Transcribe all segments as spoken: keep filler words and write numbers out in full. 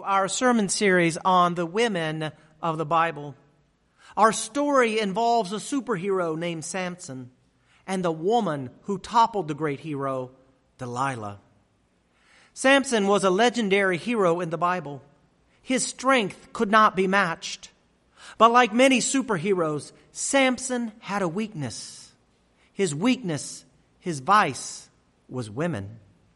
our sermon series on the women of the Bible. Our story involves a superhero named Samson and the woman who toppled the great hero, Delilah. Samson was a legendary hero in the Bible. His strength could not be matched. But like many superheroes, Samson had a weakness. His weakness, his vice, was women.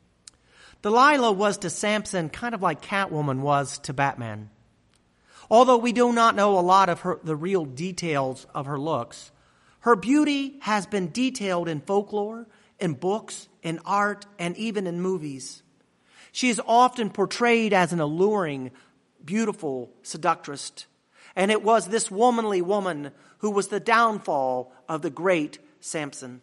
Delilah was to Samson kind of like Catwoman was to Batman. Although we do not know a lot of her, the real details of her looks, her beauty has been detailed in folklore, in books, in art, and even in movies. She is often portrayed as an alluring, beautiful seductress. And it was this womanly woman who was the downfall of the great Samson.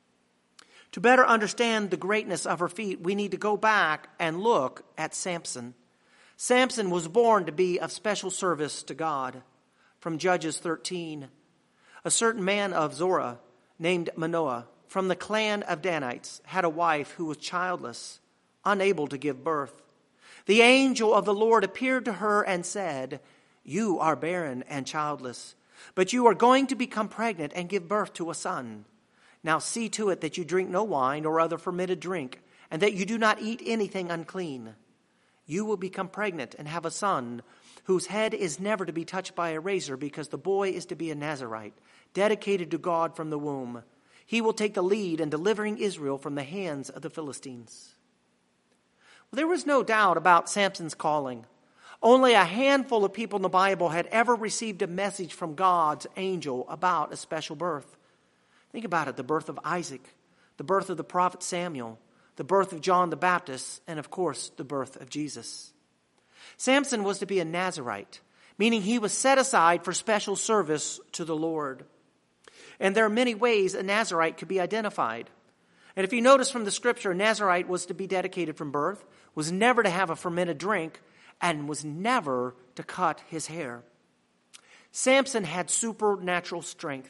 To better understand the greatness of her feat, we need to go back and look at Samson. Samson was born to be of special service to God. From Judges thirteen, a certain man of Zorah named Manoah from the clan of Danites had a wife who was childless, unable to give birth. The angel of the Lord appeared to her and said, "You are barren and childless, but you are going to become pregnant and give birth to a son. Now see to it that you drink no wine or other fermented drink, and that you do not eat anything unclean. You will become pregnant and have a son whose head is never to be touched by a razor, because the boy is to be a Nazirite, dedicated to God from the womb. He will take the lead in delivering Israel from the hands of the Philistines." Well, there was no doubt about Samson's calling. Only a handful of people in the Bible had ever received a message from God's angel about a special birth. Think about it, the birth of Isaac, the birth of the prophet Samuel, the birth of John the Baptist, and of course, the birth of Jesus. Samson was to be a Nazirite, meaning he was set aside for special service to the Lord. And there are many ways a Nazirite could be identified. And if you notice from the scripture, a Nazirite was to be dedicated from birth, was never to have a fermented drink, and was never to cut his hair. Samson had supernatural strength.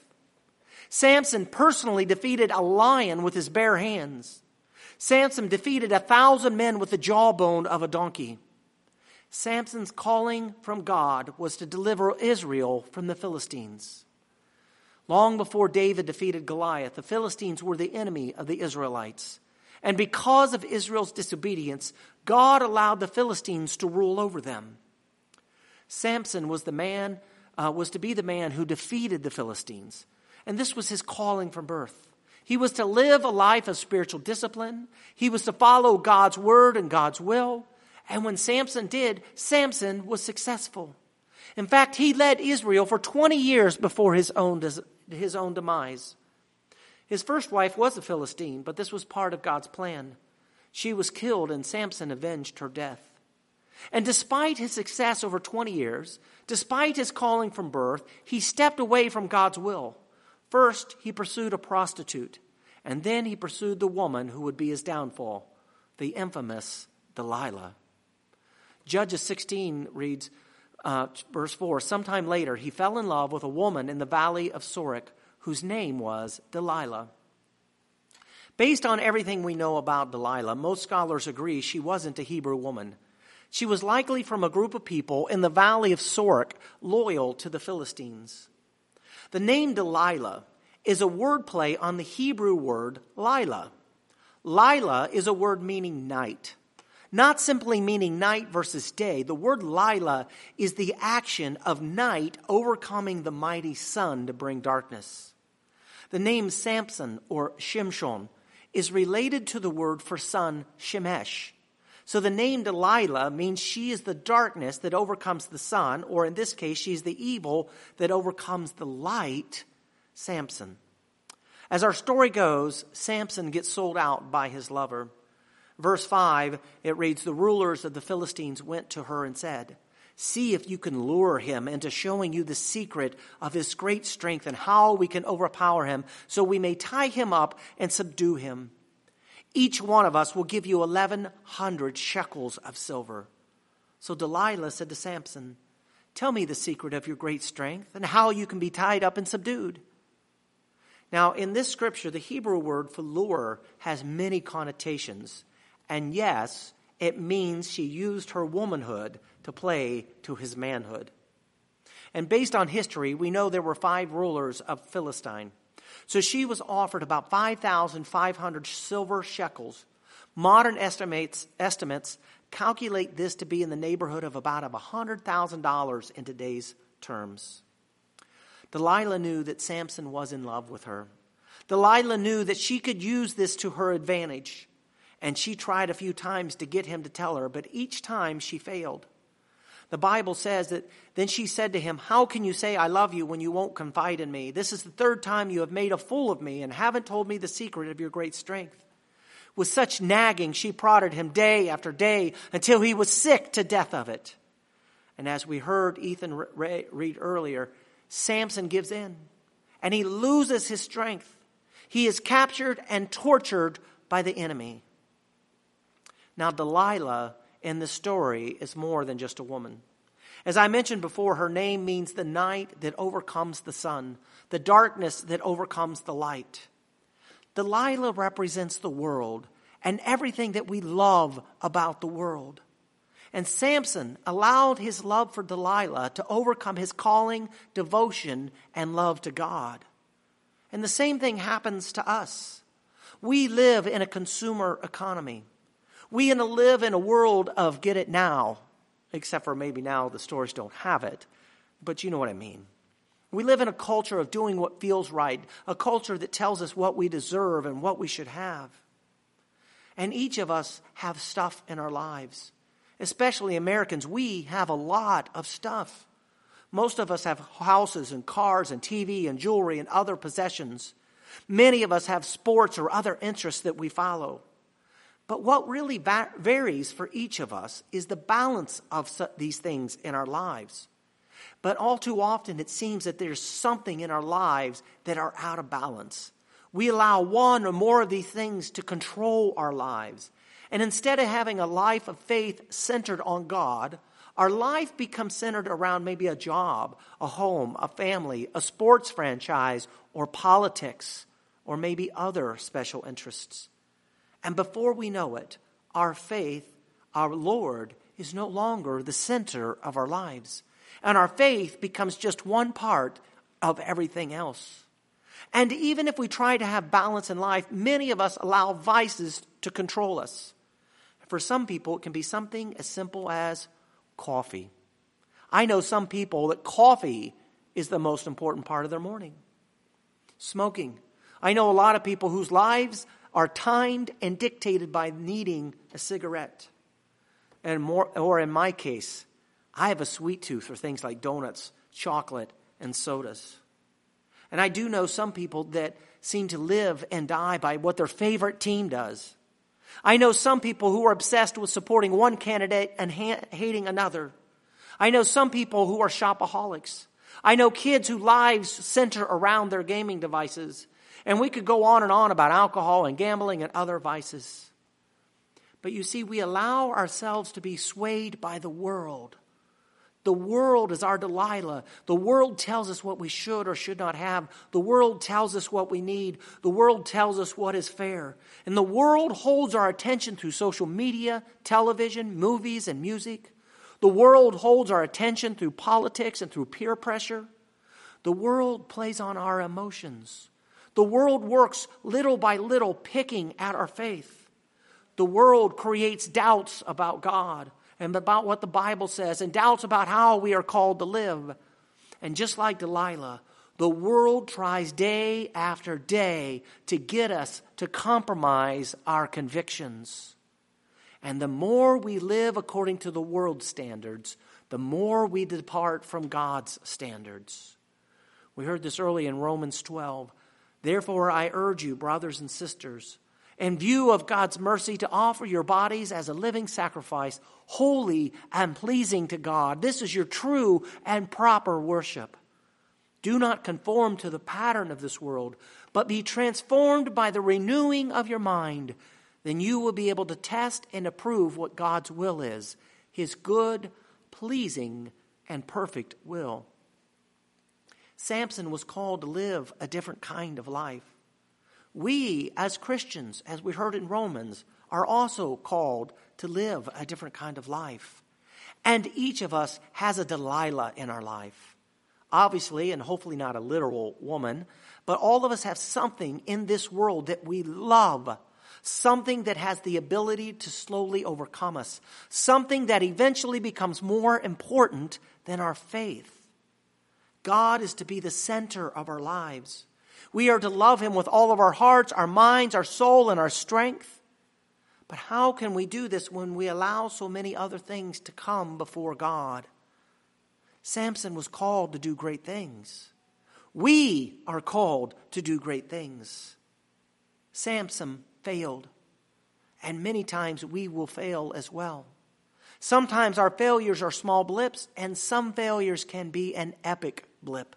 Samson personally defeated a lion with his bare hands. Samson defeated a thousand men with the jawbone of a donkey. Samson's calling from God was to deliver Israel from the Philistines. Long before David defeated Goliath, the Philistines were the enemy of the Israelites. And because of Israel's disobedience, God allowed the Philistines to rule over them. Samson was the man, uh, was to be the man who defeated the Philistines. And this was his calling from birth. He was to live a life of spiritual discipline. He was to follow God's word and God's will. And when Samson did, Samson was successful. In fact, he led Israel for twenty years before his own, his own demise. His first wife was a Philistine, but this was part of God's plan. She was killed, and Samson avenged her death. And despite his success over twenty years, despite his calling from birth, he stepped away from God's will. First, he pursued a prostitute, and then he pursued the woman who would be his downfall, the infamous Delilah. Judges sixteen reads, uh, verse four, "Sometime later he fell in love with a woman in the valley of Sorek, whose name was Delilah." Based on everything we know about Delilah, most scholars agree she wasn't a Hebrew woman. She was likely from a group of people in the valley of Sorek, loyal to the Philistines. The name Delilah is a wordplay on the Hebrew word Lila. Lila is a word meaning night, not simply meaning night versus day. The word Lila is the action of night overcoming the mighty sun to bring darkness. The name Samson or Shimshon is related to the word for son Shemesh. So the name Delilah means she is the darkness that overcomes the sun, or in this case, she's the evil that overcomes the light, Samson. As our story goes, Samson gets sold out by his lover. Verse five, it reads, "The rulers of the Philistines went to her and said, 'See if you can lure him into showing you the secret of his great strength and how we can overpower him, so we may tie him up and subdue him. Each one of us will give you eleven hundred shekels of silver.' So Delilah said to Samson, 'Tell me the secret of your great strength and how you can be tied up and subdued.'" Now, in this scripture, the Hebrew word for lure has many connotations. And yes, it means she used her womanhood to play to his manhood. And based on history, we know there were five rulers of Philistine. So she was offered about five thousand five hundred silver shekels. Modern estimates, estimates calculate this to be in the neighborhood of about one hundred thousand dollars in today's terms. Delilah knew that Samson was in love with her. Delilah knew that she could use this to her advantage. And she tried a few times to get him to tell her, but each time she failed. The Bible says that then she said to him, "How can you say I love you when you won't confide in me? This is the third time you have made a fool of me and haven't told me the secret of your great strength." With such nagging, she prodded him day after day until he was sick to death of it. And as we heard Ethan read earlier, Samson gives in and he loses his strength. He is captured and tortured by the enemy. Now, Delilah in the story is more than just a woman. As I mentioned before, her name means the night that overcomes the sun, the darkness that overcomes the light. Delilah represents the world and everything that we love about the world. And Samson allowed his love for Delilah to overcome his calling, devotion, and love to God. And the same thing happens to us. We live in a consumer economy. We live in a world of get it now, except for maybe now the stores don't have it. But you know what I mean. We live in a culture of doing what feels right, a culture that tells us what we deserve and what we should have. And each of us have stuff in our lives. Especially Americans, we have a lot of stuff. Most of us have houses and cars and T V and jewelry and other possessions. Many of us have sports or other interests that we follow. But what really va- varies for each of us is the balance of su- these things in our lives. But all too often it seems that there's something in our lives that are out of balance. We allow one or more of these things to control our lives. And instead of having a life of faith centered on God, our life becomes centered around maybe a job, a home, a family, a sports franchise, or politics, or maybe other special interests. And before we know it, our faith, our Lord, is no longer the center of our lives. And our faith becomes just one part of everything else. And even if we try to have balance in life, many of us allow vices to control us. For some people, it can be something as simple as coffee. I know some people that coffee is the most important part of their morning. Smoking. I know a lot of people whose lives are timed and dictated by needing a cigarette. And more, or in my case, I have a sweet tooth for things like donuts, chocolate, and sodas. And I do know some people that seem to live and die by what their favorite team does. I know some people who are obsessed with supporting one candidate and ha- hating another. I know some people who are shopaholics. I know kids whose lives center around their gaming devices. And we could go on and on about alcohol and gambling and other vices. But you see, we allow ourselves to be swayed by the world. The world is our Delilah. The world tells us what we should or should not have. The world tells us what we need. The world tells us what is fair. And the world holds our attention through social media, television, movies, and music. The world holds our attention through politics and through peer pressure. The world plays on our emotions. The world works little by little, picking at our faith. The world creates doubts about God and about what the Bible says, and doubts about how we are called to live. And just like Delilah, the world tries day after day to get us to compromise our convictions. And the more we live according to the world's standards, the more we depart from God's standards. We heard this early in Romans twelve. Therefore, I urge you, brothers and sisters, in view of God's mercy, to offer your bodies as a living sacrifice, holy and pleasing to God. This is your true and proper worship. Do not conform to the pattern of this world, but be transformed by the renewing of your mind. Then you will be able to test and approve what God's will is, his good, pleasing, and perfect will. Samson was called to live a different kind of life. We, as Christians, as we heard in Romans, are also called to live a different kind of life. And each of us has a Delilah in our life. Obviously, and hopefully not a literal woman, but all of us have something in this world that we love. Something that has the ability to slowly overcome us. Something that eventually becomes more important than our faith. God is to be the center of our lives. We are to love him with all of our hearts, our minds, our soul, and our strength. But how can we do this when we allow so many other things to come before God? Samson was called to do great things. We are called to do great things. Samson failed, and many times we will fail as well. Sometimes our failures are small blips, and some failures can be an epic blip.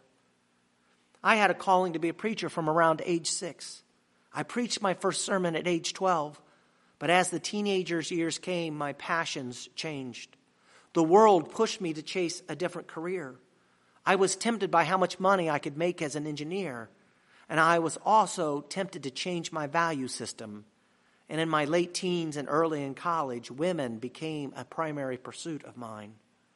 I had a calling to be a preacher from around age six. I preached my first sermon at age twelve, but as the teenagers' years came, my passions changed. The world pushed me to chase a different career. I was tempted by how much money I could make as an engineer, and I was also tempted to change my value system. And in my late teens and early in college, women became a primary pursuit of mine.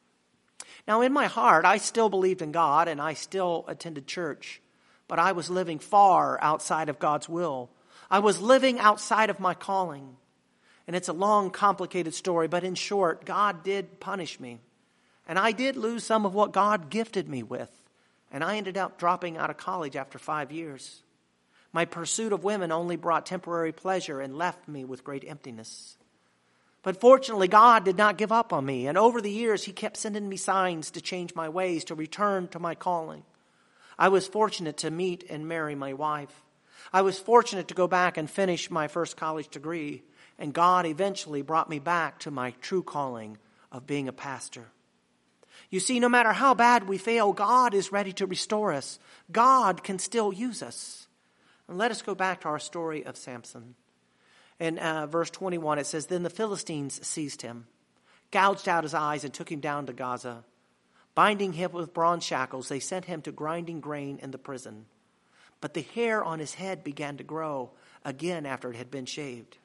Now, in my heart, I still believed in God and I still attended church, but I was living far outside of God's will. I was living outside of my calling. And it's a long, complicated story, but in short, God did punish me. And I did lose some of what God gifted me with. And I ended up dropping out of college after five years. My pursuit of women only brought temporary pleasure and left me with great emptiness. But fortunately, God did not give up on me. And over the years, he kept sending me signs to change my ways, to return to my calling. I was fortunate to meet and marry my wife. I was fortunate to go back and finish my first college degree. And God eventually brought me back to my true calling of being a pastor. You see, no matter how bad we fail, God is ready to restore us. God can still use us. And let us go back to our story of Samson. In uh, verse twenty-one, it says, Then the Philistines seized him, gouged out his eyes, and took him down to Gaza. Binding him with bronze shackles, they sent him to grinding grain in the prison. But the hair on his head began to grow again after it had been shaved.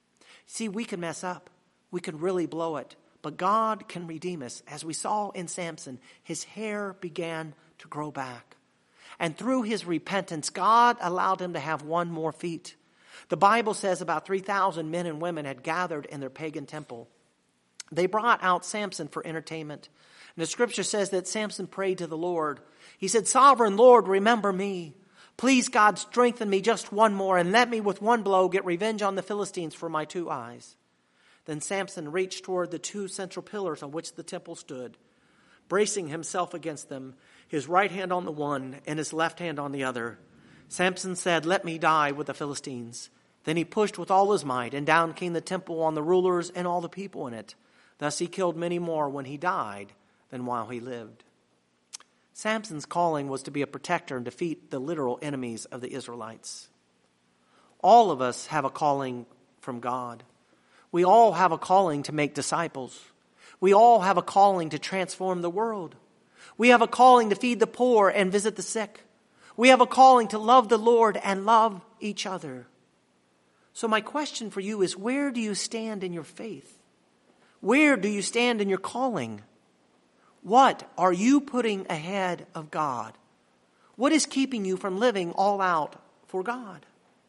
See, we can mess up. We can really blow it. But God can redeem us. As we saw in Samson, his hair began to grow back. And through his repentance, God allowed him to have one more feat. The Bible says about three thousand men and women had gathered in their pagan temple. They brought out Samson for entertainment. And the scripture says that Samson prayed to the Lord. He said, Sovereign Lord, remember me. Please, God, strengthen me just one more and let me with one blow get revenge on the Philistines for my two eyes. Then Samson reached toward the two central pillars on which the temple stood, bracing himself against them, his right hand on the one and his left hand on the other. Samson said, Let me die with the Philistines. Then he pushed with all his might, and down came the temple on the rulers and all the people in it. Thus he killed many more when he died than while he lived. Samson's calling was to be a protector and defeat the literal enemies of the Israelites. All of us have a calling from God. We all have a calling to make disciples. We all have a calling to transform the world. We have a calling to feed the poor and visit the sick. We have a calling to love the Lord and love each other. So my question for you is, where do you stand in your faith? Where do you stand in your calling? What are you putting ahead of God? What is keeping you from living all out for God?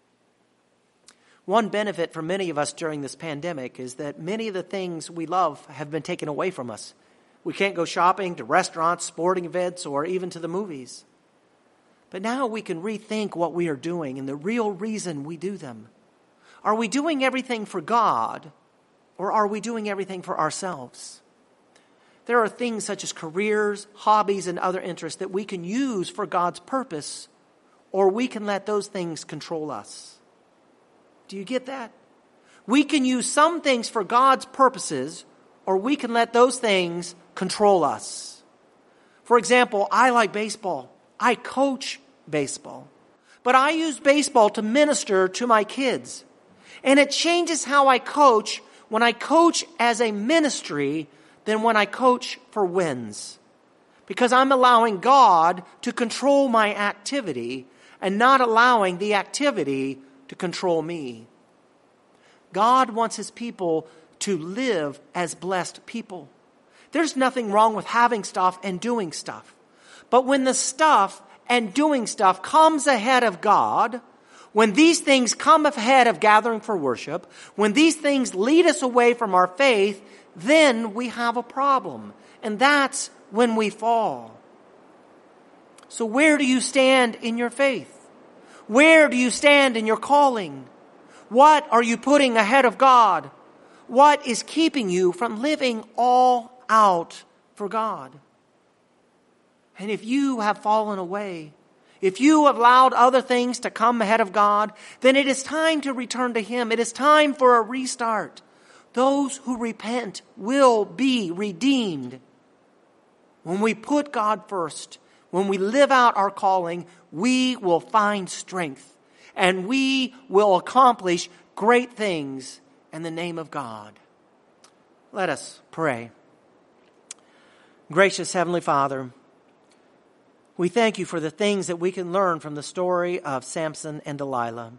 One benefit for many of us during this pandemic is that many of the things we love have been taken away from us. We can't go shopping, to restaurants, sporting events, or even to the movies. But now we can rethink what we are doing and the real reason we do them. Are we doing everything for God, or are we doing everything for ourselves? There are things such as careers, hobbies, and other interests that we can use for God's purpose, or we can let those things control us. Do you get that? We can use some things for God's purposes, or we can let those things control us. For example, I like baseball. I coach baseball. But I use baseball to minister to my kids. And it changes how I coach when I coach as a ministry than when I coach for wins. Because I'm allowing God to control my activity and not allowing the activity to control me. God wants his people to live as blessed people. There's nothing wrong with having stuff and doing stuff. But when the stuff and doing stuff comes ahead of God, when these things come ahead of gathering for worship, when these things lead us away from our faith, then we have a problem. And that's when we fall. So where do you stand in your faith? Where do you stand in your calling? What are you putting ahead of God? What is keeping you from living all out for God? And if you have fallen away, if you have allowed other things to come ahead of God, then it is time to return to Him. It is time for a restart. Those who repent will be redeemed. When we put God first, when we live out our calling, we will find strength and we will accomplish great things in the name of God. Let us pray. Gracious Heavenly Father, we thank you for the things that we can learn from the story of Samson and Delilah.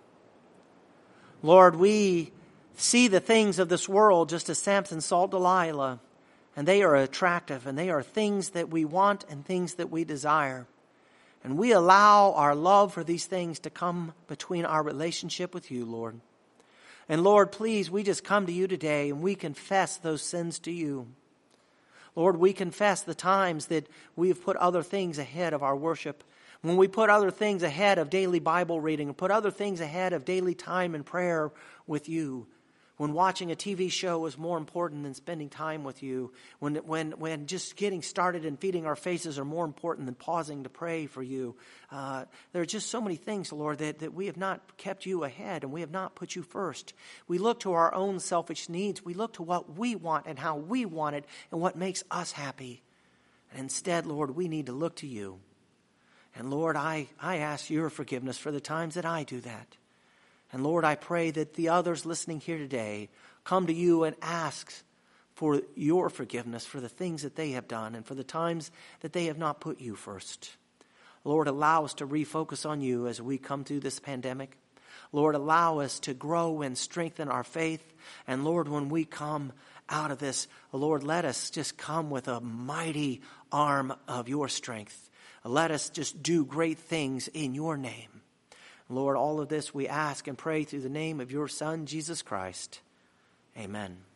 Lord, we see the things of this world just as Samson saw Delilah, and they are attractive, and they are things that we want and things that we desire. And we allow our love for these things to come between our relationship with you, Lord. And Lord, please, we just come to you today and we confess those sins to you. Lord, we confess the times that we have put other things ahead of our worship. When we put other things ahead of daily Bible reading, or put other things ahead of daily time in prayer with you. When watching a T V show is more important than spending time with you. When, when, when just getting started and feeding our faces are more important than pausing to pray for you. Uh, there are just so many things, Lord, that, that we have not kept you ahead and we have not put you first. We look to our own selfish needs. We look to what we want and how we want it and what makes us happy. And instead, Lord, we need to look to you. And Lord, I, I ask your forgiveness for the times that I do that. And Lord, I pray that the others listening here today come to you and ask for your forgiveness for the things that they have done and for the times that they have not put you first. Lord, allow us to refocus on you as we come through this pandemic. Lord, allow us to grow and strengthen our faith. And Lord, when we come out of this, Lord, let us just come with a mighty arm of your strength. Let us just do great things in your name. Lord, all of this we ask and pray through the name of your Son, Jesus Christ. Amen.